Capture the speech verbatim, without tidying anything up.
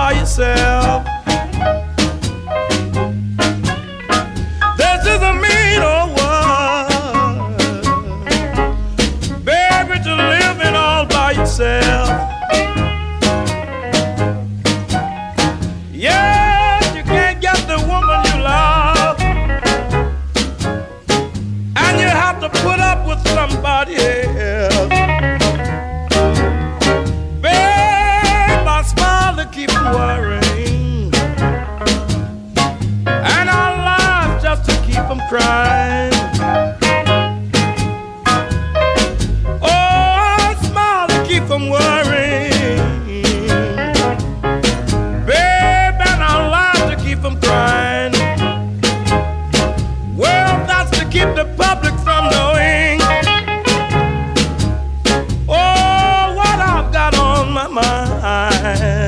by yourself. This is a mean old world, baby, to live in all by yourself. Yes, you can't get the woman you love, and you have to put up with somebody else. Babe, I smile to keep you worrying, and I laugh just to keep them crying. Oh, I smile to keep them worrying, babe, and I laugh to keep them crying. Well, that's to keep the public from knowing, oh, what I've got on my mind.